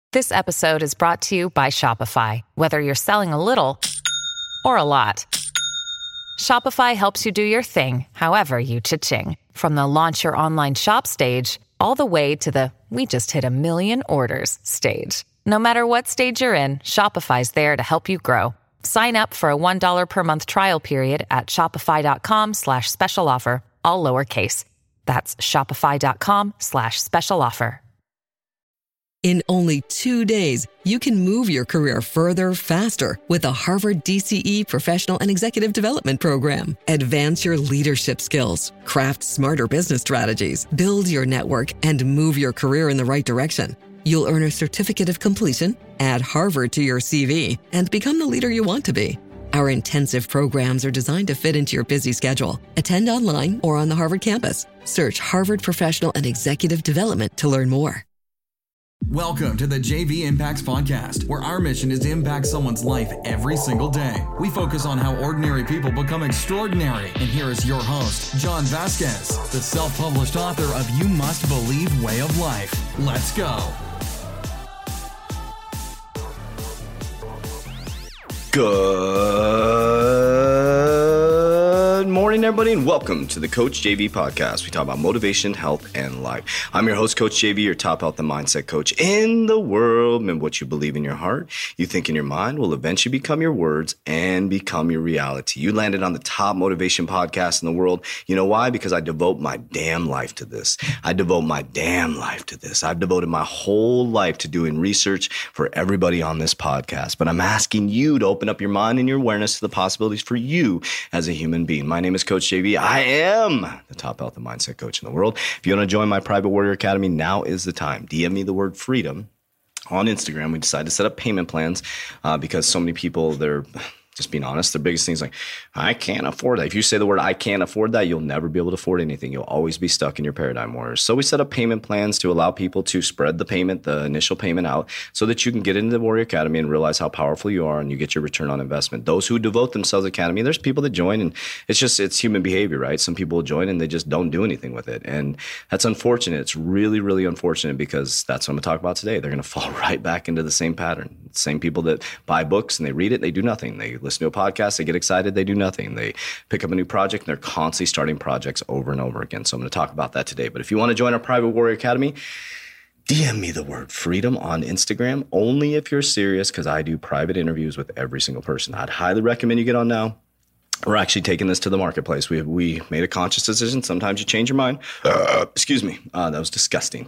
This episode is brought to you by Shopify. Whether you're selling a little or a lot, Shopify helps you do your thing, however you cha-ching. From the launch your online shop stage, all the way to the we just hit 1 million orders stage. No matter what stage you're in, Shopify's there to help you grow. Sign up for a $1 per month trial period at shopify.com/special offer, all lowercase. That's shopify.com/special offer. In only 2 days, you can move your career further, faster with the Harvard DCE Professional and Executive Development Program. Advance your leadership skills, craft smarter business strategies, build your network, and move your career in the right direction. You'll earn a certificate of completion, add Harvard to your CV, and become the leader you want to be. Our intensive programs are designed to fit into your busy schedule. Attend online or on the Harvard campus. Search Harvard Professional and Executive Development to learn more. Welcome to the JV Impacts Podcast, where our mission is to impact someone's life every single day. We focus on how ordinary people become extraordinary. And here is your host, John Vasquez, the self-published author of You Must Believe Way of Life. Let's go. Good morning, everybody, and welcome to the Coach JV Podcast. We talk about motivation, health, and life. I'm your host, Coach JV, your top health and mindset coach in the world. And what you believe in your heart, you think in your mind, will eventually become your words and become your reality. You landed on the top motivation podcast in the world. You know why? Because I devote my damn life to this. I've devoted my whole life to doing research for everybody on this podcast. But I'm asking you to open up your mind and your awareness to the possibilities for you as a human being. My name is Coach JV. I am the top health and mindset coach in the world. If you want to join my Private Warrior Academy, now is the time. DM me the word freedom on Instagram. We decided to set up payment plans because so many people, they're just being honest, their biggest thing is like, I can't afford that. If you say the word, I can't afford that, you'll never be able to afford anything. You'll always be stuck in your paradigm warriors. So we set up payment plans to allow people to spread the initial payment out so that you can get into the Warrior Academy and realize how powerful you are and you get your return on investment. Those who devote themselves to Academy, there's people that join and it's human behavior, right? Some people will join and they just don't do anything with it. And that's unfortunate. It's really, really unfortunate because that's what I'm going to talk about today. They're going to fall right back into the same pattern. Same people that buy books and they read it, they do nothing. They listen to a podcast, they get excited, they do nothing. They pick up a new project and they're constantly starting projects over and over again. So I'm going to talk about that today. But if you want to join our Private Warrior Academy, DM me the word freedom on Instagram, only if you're serious, because I do private interviews with every single person. I'd highly recommend you get on now. We're actually taking this to the marketplace. We made a conscious decision. Sometimes you change your mind. Excuse me. That was disgusting.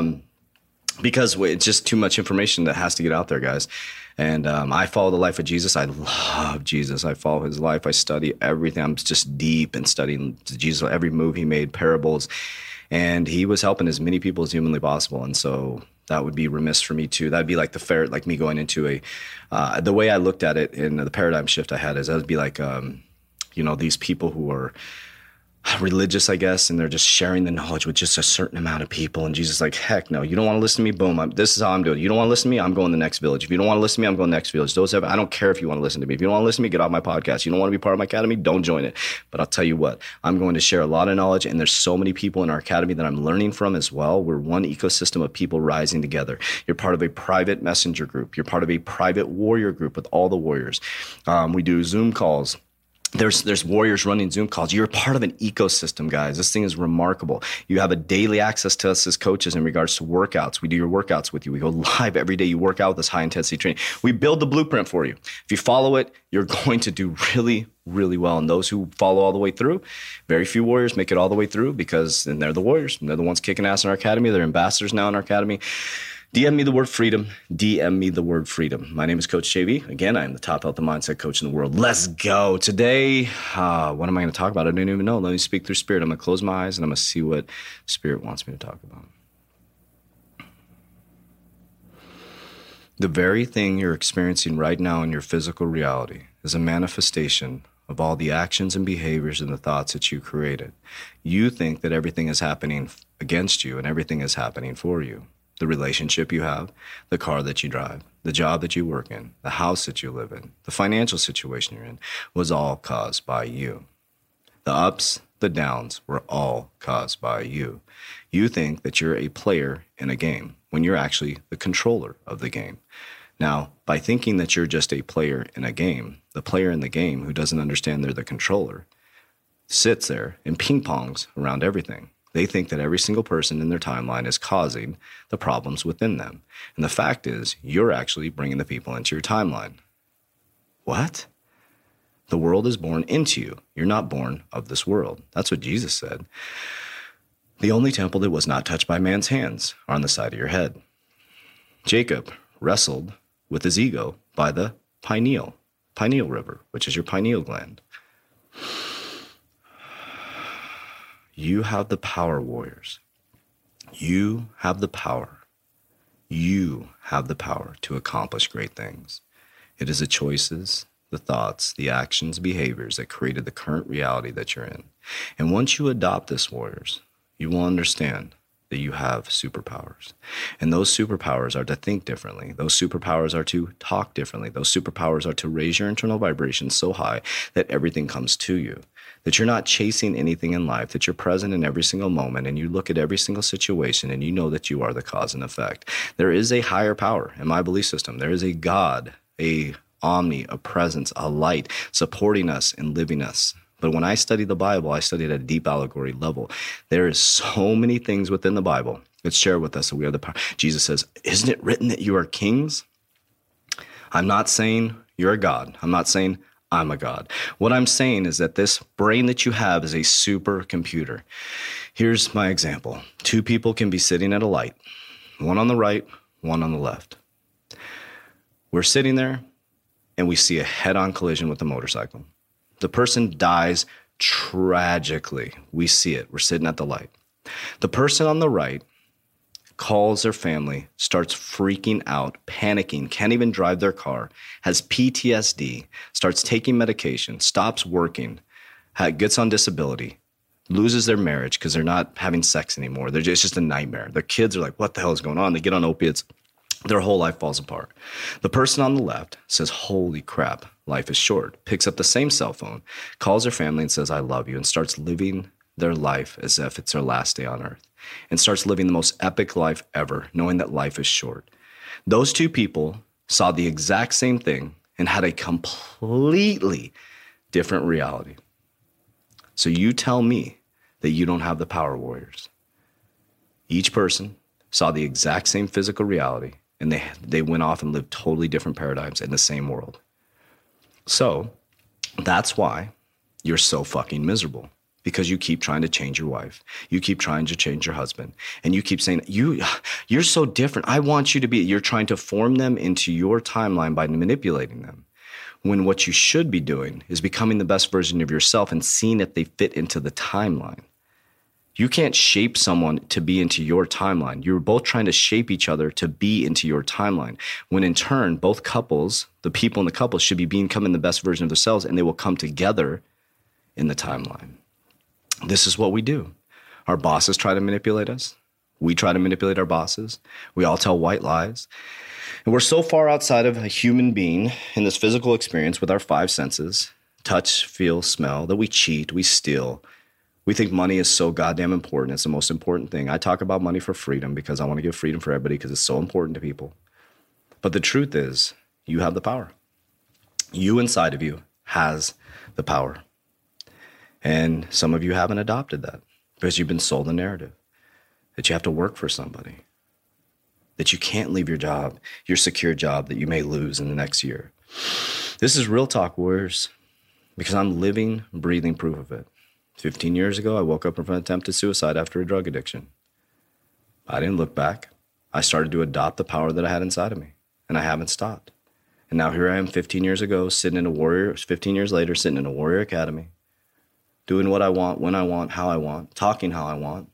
Because it's just too much information that has to get out there, guys. And I follow the life of Jesus. I love Jesus. I follow his life. I study everything. I'm just deep in studying Jesus, every move he made, parables. And he was helping as many people as humanly possible. And so that would be remiss for me too. That'd be like like me going into the way I looked at it in the paradigm shift I had is that would be like, these people who are religious, I guess, and they're just sharing the knowledge with just a certain amount of people. And Jesus is like, heck no, you don't want to listen to me? Boom, this is how I'm doing it. You don't want to listen to me? I'm going to the next village. If you don't want to listen to me, I'm going to the next village. I don't care if you want to listen to me. If you don't want to listen to me, get off my podcast. You don't want to be part of my academy? Don't join it. But I'll tell you what, I'm going to share a lot of knowledge, and there's so many people in our academy that I'm learning from as well. We're one ecosystem of people rising together. You're part of a private messenger group. You're part of a private warrior group with all the warriors. We do Zoom calls. There's warriors running Zoom calls. You're part of an ecosystem, guys. This thing is remarkable. You have a daily access to us as coaches in regards to workouts. We do your workouts with you. We go live every day. You work out with this high intensity training. We build the blueprint for you. If you follow it, you're going to do really, really well. And those who follow all the way through, very few warriors make it all the way through because then they're the warriors. And they're the ones kicking ass in our academy. They're ambassadors now in our academy. DM me the word freedom. DM me the word freedom. My name is Coach JV. Again, I am the top health and mindset coach in the world. Let's go. Today, what am I going to talk about? I don't even know. Let me speak through spirit. I'm going to close my eyes and I'm going to see what spirit wants me to talk about. The very thing you're experiencing right now in your physical reality is a manifestation of all the actions and behaviors and the thoughts that you created. You think that everything is happening against you and everything is happening for you. The relationship you have, the car that you drive, the job that you work in, the house that you live in, the financial situation you're in was all caused by you. The ups, the downs were all caused by you. You think that you're a player in a game when you're actually the controller of the game. Now, by thinking that you're just a player in a game, the player in the game who doesn't understand they're the controller sits there and ping-pongs around everything. They think that every single person in their timeline is causing the problems within them. And the fact is, you're actually bringing the people into your timeline. What? The world is born into you. You're not born of this world. That's what Jesus said. The only temple that was not touched by man's hands are on the side of your head. Jacob wrestled with his ego by the pineal river, which is your pineal gland. You have the power, warriors. You have the power. You have the power to accomplish great things. It is the choices, the thoughts, the actions, behaviors that created the current reality that you're in. And once you adopt this, warriors, you will understand that you have superpowers. And those superpowers are to think differently. Those superpowers are to talk differently. Those superpowers are to raise your internal vibration so high that everything comes to you. That you're not chasing anything in life, that you're present in every single moment, and you look at every single situation and you know that you are the cause and effect. There is a higher power in my belief system. There is a God, a omni, a presence, a light supporting us and living us. But when I study the Bible, I study at a deep allegory level. There is so many things within the Bible that share with us that we have the power. Jesus says, isn't it written that you are kings? I'm not saying you're a God. I'm not saying I'm a God. What I'm saying is that this brain that you have is a supercomputer. Here's my example. Two people can be sitting at a light, one on the right, one on the left. We're sitting there and we see a head-on collision with a motorcycle. The person dies tragically. We see it. We're sitting at the light. The person on the right calls their family, starts freaking out, panicking, can't even drive their car, has PTSD, starts taking medication, stops working, gets on disability, loses their marriage because they're not having sex anymore. It's just a nightmare. Their kids are like, what the hell is going on? They get on opiates. Their whole life falls apart. The person on the left says, holy crap, life is short, picks up the same cell phone, calls their family and says, I love you, and starts living their life as if it's their last day on earth, and starts living the most epic life ever, knowing that life is short. Those two people saw the exact same thing and had a completely different reality. So you tell me that you don't have the power, warriors. Each person saw the exact same physical reality, and they went off and lived totally different paradigms in the same world. So that's why you're so fucking miserable, because you keep trying to change your wife. You keep trying to change your husband. And you keep saying, you're so different. I want you to be. You're trying to form them into your timeline by manipulating them. When what you should be doing is becoming the best version of yourself and seeing if they fit into the timeline. You can't shape someone to be into your timeline. You're both trying to shape each other to be into your timeline. When in turn, both couples, the people in the couple, should be becoming the best version of themselves, and they will come together in the timeline. This is what we do. Our bosses try to manipulate us. We try to manipulate our bosses. We all tell white lies. And we're so far outside of a human being in this physical experience with our five senses, touch, feel, smell, that we cheat, we steal. We think money is so goddamn important. It's the most important thing. I talk about money for freedom because I want to give freedom for everybody because it's so important to people. But the truth is, you have the power. You inside of you has the power. And some of you haven't adopted that because you've been sold a narrative that you have to work for somebody, that you can't leave your job, your secure job that you may lose in the next year. This is real talk, warriors, because I'm living, breathing proof of it. 15 years ago, I woke up from attempted suicide after a drug addiction. I didn't look back. I started to adopt the power that I had inside of me, and I haven't stopped. And now here I am 15 years ago, 15 years later, sitting in a warrior academy, doing what I want, when I want, how I want, talking how I want.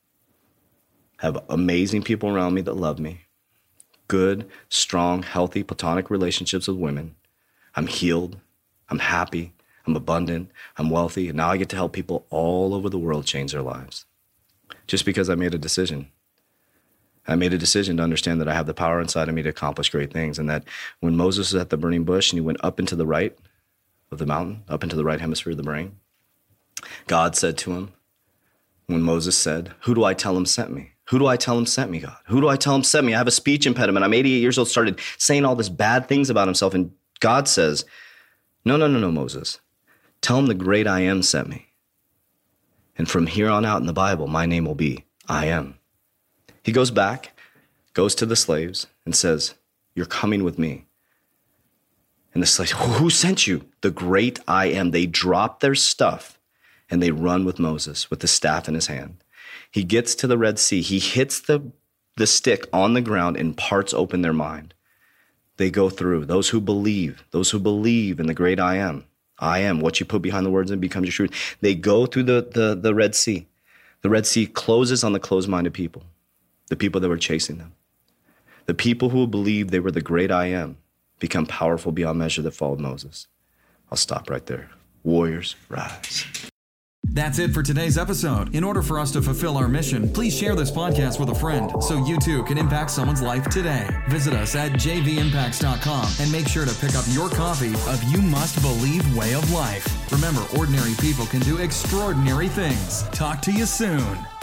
Have amazing people around me that love me. Good, strong, healthy, platonic relationships with women. I'm healed. I'm happy. I'm abundant, I'm wealthy, and now I get to help people all over the world change their lives. Just because I made a decision. I made a decision to understand that I have the power inside of me to accomplish great things, and that when Moses was at the burning bush and he went up into the right of the mountain, up into the right hemisphere of the brain, God said to him, when Moses said, who do I tell him sent me? Who do I tell him sent me, God? Who do I tell him sent me? I have a speech impediment. I'm 88 years old, started saying all this bad things about himself. And God says, no, Moses. Tell him the great I am sent me. And from here on out in the Bible, my name will be I am. He goes back, goes to the slaves and says, you're coming with me. And the slaves, who sent you? The great I am. They drop their stuff and they run with Moses with the staff in his hand. He gets to the Red Sea. He hits the stick on the ground and parts open their mind. They go through. Those who believe in the great I am, what you put behind the words and becomes your truth. They go through the Red Sea. The Red Sea closes on the closed-minded people, the people that were chasing them. The people who believed they were the great I am become powerful beyond measure that followed Moses. I'll stop right there. Warriors, rise. That's it for today's episode. In order for us to fulfill our mission, please share this podcast with a friend so you too can impact someone's life today. Visit us at jvimpacts.com and make sure to pick up your copy of You Must Believe Way of Life. Remember, ordinary people can do extraordinary things. Talk to you soon.